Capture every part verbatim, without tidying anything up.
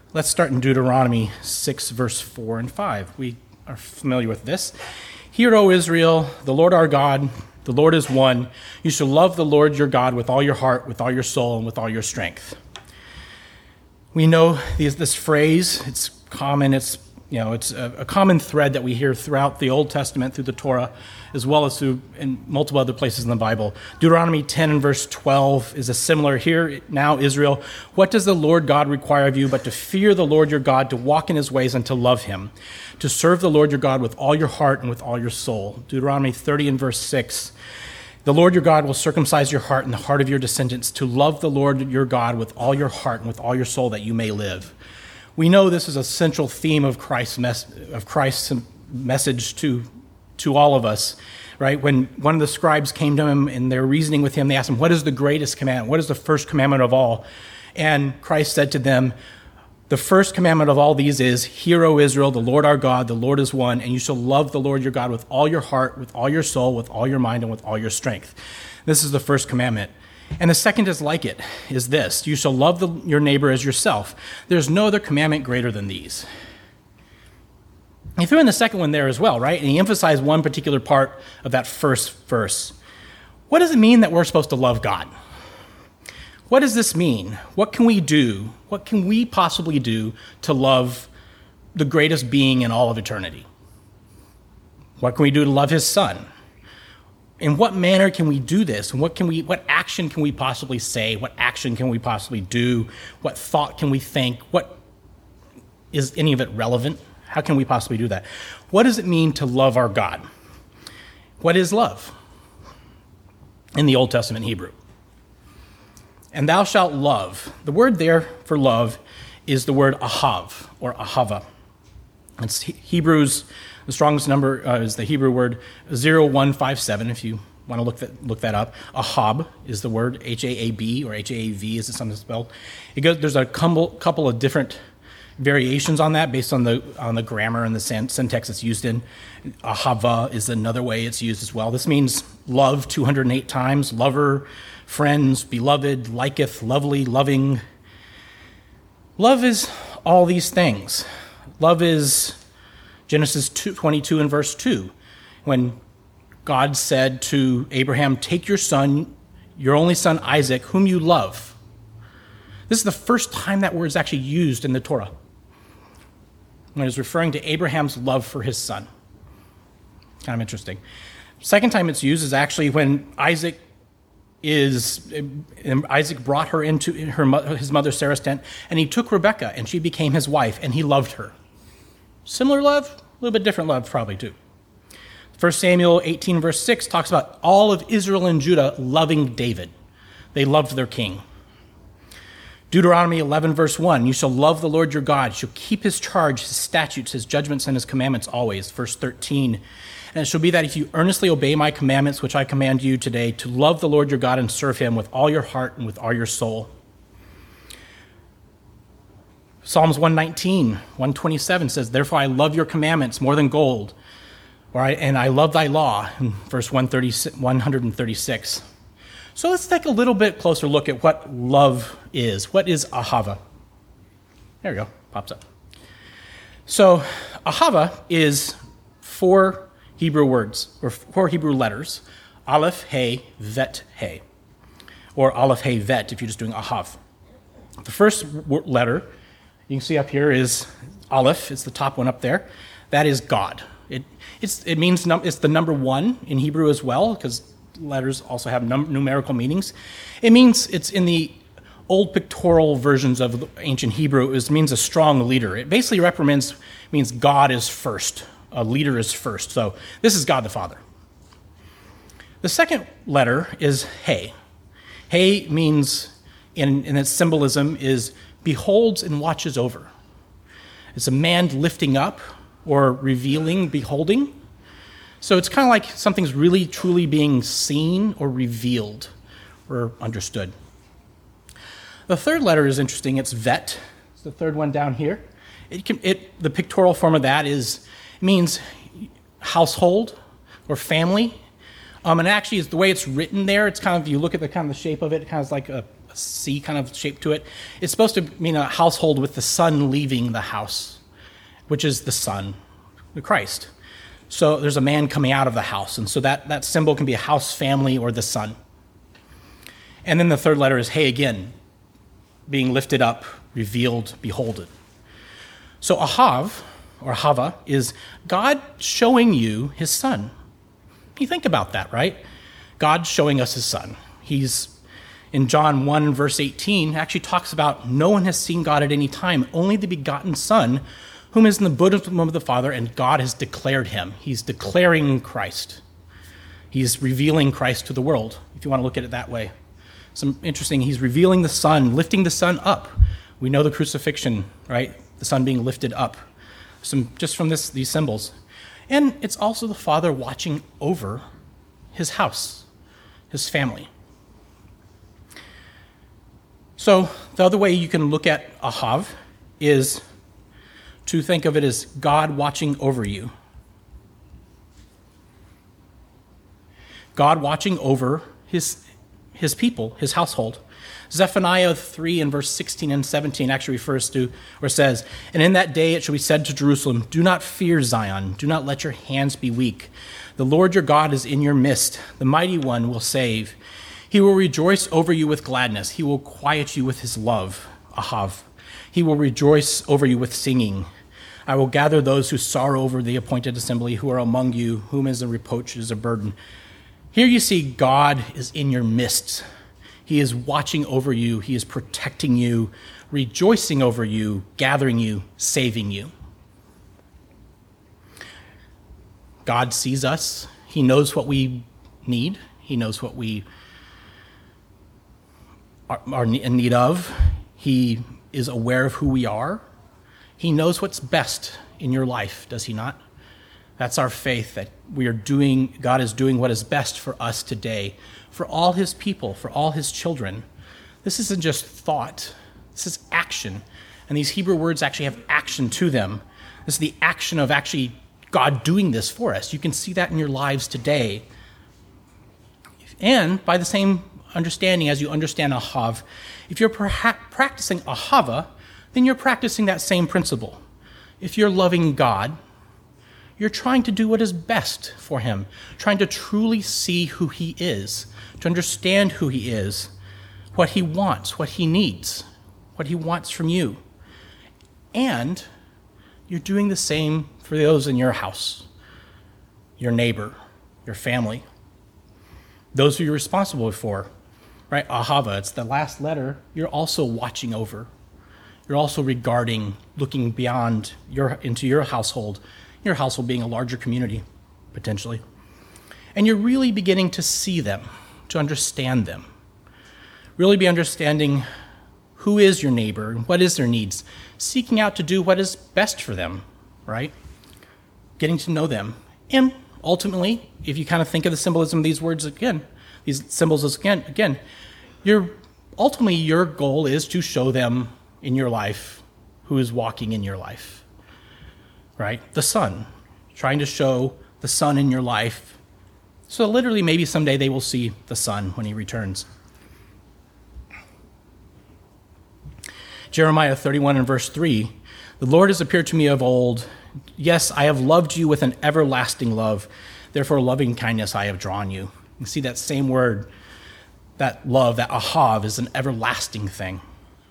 Let's start in Deuteronomy six, verse four and five. We are familiar with this. Hear, O Israel, the Lord our God, the Lord is one. You shall love the Lord your God with all your heart, with all your soul, and with all your strength. We know these, this phrase. It's common. It's you know it's a, a common thread that we hear throughout the Old Testament, through the Torah, as well as through in multiple other places in the Bible. Deuteronomy ten and verse twelve is a similar. Hear now, Israel, what does the Lord God require of you but to fear the Lord your God, to walk in his ways and to love him, to serve the Lord your God with all your heart and with all your soul. Deuteronomy thirty and verse six. The Lord your God will circumcise your heart and the heart of your descendants, to love the Lord your God with all your heart and with all your soul, that you may live. We know this is a central theme of Christ's, mes- of Christ's message to, to all of us, right? When one of the scribes came to him and they're reasoning with him, they asked him, what is the greatest commandment? What is the first commandment of all? And Christ said to them, the first commandment of all these is, Hear, O Israel, the Lord our God, the Lord is one, and you shall love the Lord your God with all your heart, with all your soul, with all your mind, and with all your strength. This is the first commandment. And the second is like it, is this, you shall love the, your neighbor as yourself. There's no other commandment greater than these. He threw in the second one there as well, right? And he emphasized one particular part of that first verse. What does it mean that we're supposed to love God? What does this mean? What can we do? What can we possibly do to love the greatest being in all of eternity? What can we do to love his son? In what manner can we do this? And what can we, what action can we possibly say? What action can we possibly do? What thought can we think? What is any of it relevant? How can we possibly do that? What does it mean to love our God? What is love in the Old Testament Hebrew? And thou shalt love. The word there for love is the word ahav, or ahava. It's Hebrew's, the strongest number uh, is the Hebrew word zero one five seven, if you want to look that, look that up. Ahab is the word, H A A B, or H A A V as it's sometimes spelled. It goes, there's a couple, couple of different variations on that based on the on the grammar and the syntax it's used in. Ahava is another way it's used as well. This means love two hundred eight times, lover, friends, beloved, liketh, lovely, loving. Love is all these things. Love is Genesis twenty-two and verse two, when God said to Abraham, take your son, your only son Isaac, whom you love. This is the first time that word is actually used in the Torah, when it's referring to Abraham's love for his son. Kind of interesting. Second time it's used is actually when Isaac is Isaac brought her into her his mother Sarah's tent, and he took Rebekah, and she became his wife, and he loved her. Similar love, a little bit different love probably too. First Samuel eighteen verse six talks about all of Israel and Judah loving David. They loved their king. Deuteronomy eleven verse one, you shall love the Lord your God, you shall keep his charge, his statutes, his judgments, and his commandments always. Verse thirteen, and it shall be that if you earnestly obey my commandments, which I command you today, to love the Lord your God and serve him with all your heart and with all your soul. Psalms one nineteen, one twenty-seven says, therefore I love your commandments more than gold, or I, and I love thy law, in verse one thirty-six. So let's take a little bit closer look at what love is. What is ahava? There we go, pops up. So ahava is four Hebrew words, or four Hebrew letters, aleph, hey, vet, hey, or aleph, hey, vet, if you're just doing ahav. The first letter you can see up here is aleph. It's the top one up there. That is God. It it's it means num, it's the number one in Hebrew as well, because letters also have num, numerical meanings. It means it's in the old pictorial versions of ancient Hebrew. It means a strong leader. It basically represents means God is first. A leader is first. So this is God the Father. The second letter is Hey. Hey means in, in its symbolism is beholds and watches over. It's a man lifting up or revealing, beholding. So it's kind of like something's really truly being seen or revealed or understood. The third letter is interesting. It's vet. It's the third one down here. It can, it, the pictorial form of that is it means household or family. Um, and actually, it's the way it's written there. It's kind of, if you look at the kind of the shape of it, it kind of is like a, C kind of shape to it. It's supposed to mean a household with the son leaving the house, which is the Son, the Christ. So there's a man coming out of the house, and so that, that symbol can be a house, family, or the son. And then the third letter is He again, being lifted up, revealed, beholded. So Ahav, or Hava, is God showing you his son. You think about that, right? God showing us his son. He's, in John one, verse eighteen, actually talks about no one has seen God at any time, only the begotten Son, whom is in the bosom of the Father, and God has declared him. He's declaring Christ. He's revealing Christ to the world, if you want to look at it that way. Some interesting, he's revealing the Son, lifting the Son up. We know the crucifixion, right? The Son being lifted up. Some just from this these symbols. And it's also the Father watching over his house, his family. So the other way you can look at Ahav is to think of it as God watching over you. God watching over his, his people, his household. Zephaniah three and verse sixteen and seventeen actually refers to, or says, "And in that day it shall be said to Jerusalem, do not fear Zion, do not let your hands be weak. The Lord your God is in your midst, the mighty one will save. He will rejoice over you with gladness, he will quiet you with his love," Ahav. "He will rejoice over you with singing. I will gather those who sorrow over the appointed assembly, who are among you, whom is a reproach is a burden." Here you see God is in your midst. He is watching over you. He is protecting you, rejoicing over you, gathering you, saving you. God sees us. He knows what we need. He knows what we are, are in need of. He is aware of who we are. He knows what's best in your life, does he not? That's our faith, that we are doing, God is doing what is best for us today, for all his people, for all his children. This isn't just thought, this is action. And these Hebrew words actually have action to them. This is the action of actually God doing this for us. You can see that in your lives today. And by the same understanding as you understand Ahav, if you're perhaps practicing Ahava, then you're practicing that same principle. If you're loving God, you're trying to do what is best for him, trying to truly see who he is, to understand who he is, what he wants, what he needs, what he wants from you. And you're doing the same for those in your house, your neighbor, your family, those who you're responsible for, right? Ahava, it's the last letter. You're also watching over. You're also regarding, looking beyond your into your household, your household being a larger community, potentially. And you're really beginning to see them, to understand them. Really be understanding who is your neighbor, what is their needs, seeking out to do what is best for them, right? Getting to know them. And ultimately, if you kind of think of the symbolism of these words again, these symbols as again, again, you're, ultimately your goal is to show them in your life who is walking in your life. Right? The Son, trying to show the Son in your life. So literally, maybe someday they will see the Son when he returns. Jeremiah thirty-one and verse three, "The Lord has appeared to me of old. Yes, I have loved you with an everlasting love. Therefore, loving kindness I have drawn you." You see that same word, that love, that ahav, is an everlasting thing.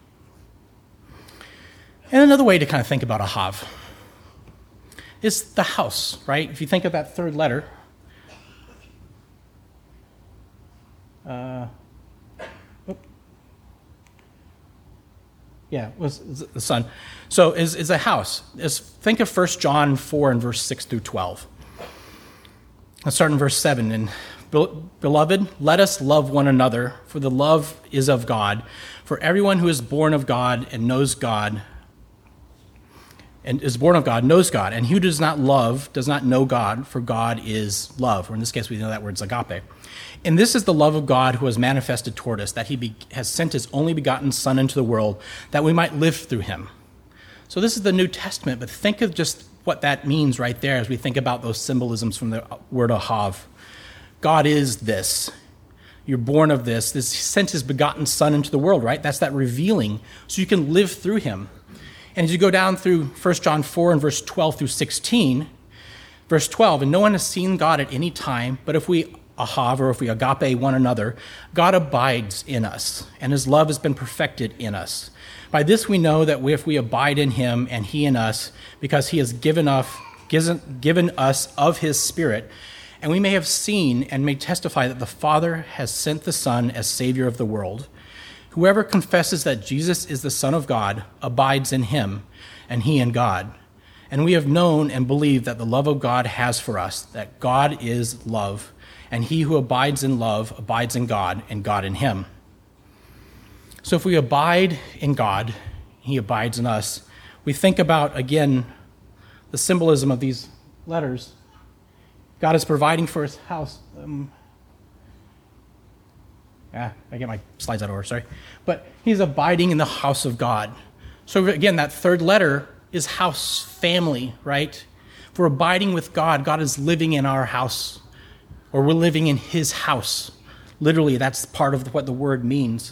And another way to kind of think about ahav is the house, right? If you think of that third letter, uh, yeah, it was the son. So is is a house. Is think of First John four and verse six through twelve. Let's start in verse seven. And beloved, let us love one another, for the love is of God. For everyone who is born of God and knows God, and is born of God, knows God, and who does not love does not know God, for God is love. Or in this case, we know that word's agape. And this is the love of God who has manifested toward us, that he be, has sent his only begotten Son into the world, that we might live through him. So this is the New Testament, but think of just what that means right there as we think about those symbolisms from the word ahav. God is this. You're born of this. This he sent his begotten Son into the world, right? That's that revealing, so you can live through him. And as you go down through First John four and verse twelve through sixteen, verse twelve, and no one has seen God at any time, but if we ahav, or if we agape one another, God abides in us, and his love has been perfected in us. By this we know that if we abide in him and he in us, because he has given us, given us of his Spirit, and we may have seen and may testify that the Father has sent the Son as Savior of the world. Whoever confesses that Jesus is the Son of God abides in him, and he in God. And we have known and believed that the love of God has for us, that God is love, and he who abides in love abides in God, and God in him. So if we abide in God, he abides in us. We think about, again, the symbolism of these letters. God is providing for his house. Um, ah, I get my slides out of order, sorry. But he's abiding in the house of God. So again, that third letter is house, family, right? If we're abiding with God, God is living in our house, or we're living in his house. Literally, that's part of what the word means.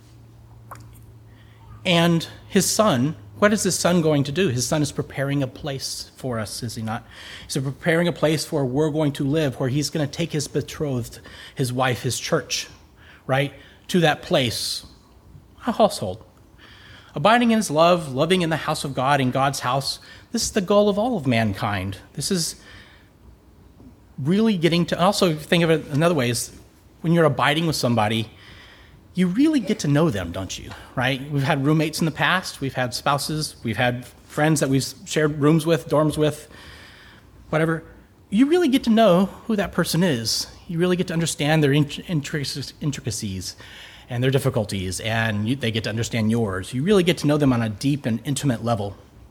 And his Son, what is his Son going to do? His Son is preparing a place for us, is he not? He's preparing a place where we're going to live, where he's going to take his betrothed, his wife, his church, right, to that place, a household. Abiding in his love, loving in the house of God, in God's house, this is the goal of all of mankind. This is really getting to, also think of it another way, is when you're abiding with somebody, you really get to know them, don't you, right? We've had roommates in the past, we've had spouses, we've had friends that we've shared rooms with, dorms with, whatever. You really get to know who that person is. You really get to understand their intricacies and their difficulties, and you, they get to understand yours. You really get to know them on a deep and intimate level.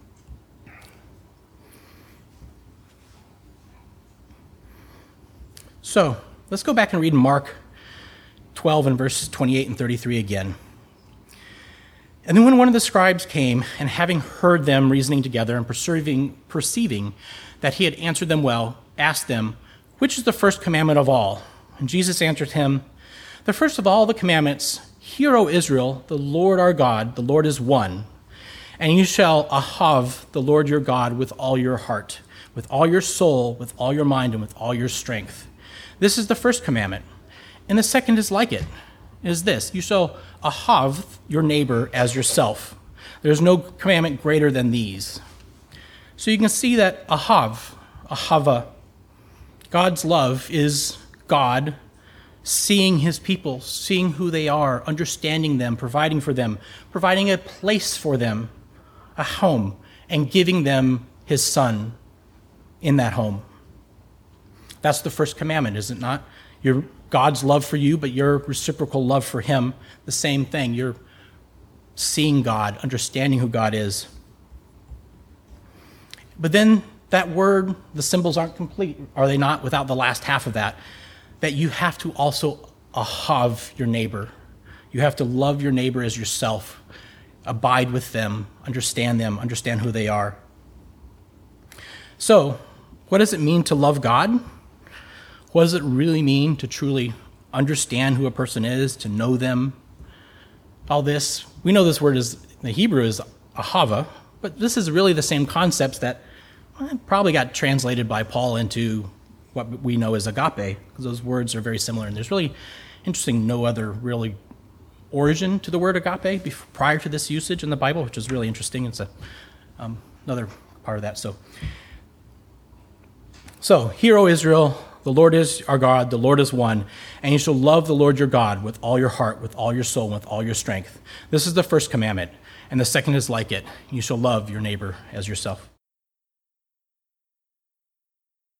So let's go back and read Mark twelve and verses twenty-eight and thirty-three again. And then when one of the scribes came, and having heard them reasoning together and perceiving, perceiving that he had answered them well, asked them, which is the first commandment of all? And Jesus answered him, the first of all the commandments, hear, O Israel, the Lord our God, the Lord is one. And you shall ahav the Lord your God with all your heart, with all your soul, with all your mind, and with all your strength. This is the first commandment. And the second is like it, is this, you shall ahav your neighbor as yourself. There's no commandment greater than these. So you can see that ahav, ahava, God's love is God seeing his people, seeing who they are, understanding them, providing for them, providing a place for them, a home, and giving them his Son in that home. That's the first commandment, is it not? Your God's love for you, but your reciprocal love for him, the same thing. You're seeing God, understanding who God is. But then that word, the symbols aren't complete, are they not, without the last half of that? That you have to also ahav your neighbor. You have to love your neighbor as yourself. Abide with them, understand them, understand who they are. So, what does it mean to love God? What does it really mean to truly understand who a person is, to know them? All this, we know this word is, the Hebrew is ahava, but this is really the same concepts that well, probably got translated by Paul into what we know as agape, because those words are very similar. And there's really, interesting, no other really origin to the word agape before, prior to this usage in the Bible, which is really interesting. It's a, um, another part of that. So, so, hear, O Israel, the Lord is our God, the Lord is one, and you shall love the Lord your God with all your heart, with all your soul, and with all your strength. This is the first commandment, and the second is like it. You shall love your neighbor as yourself.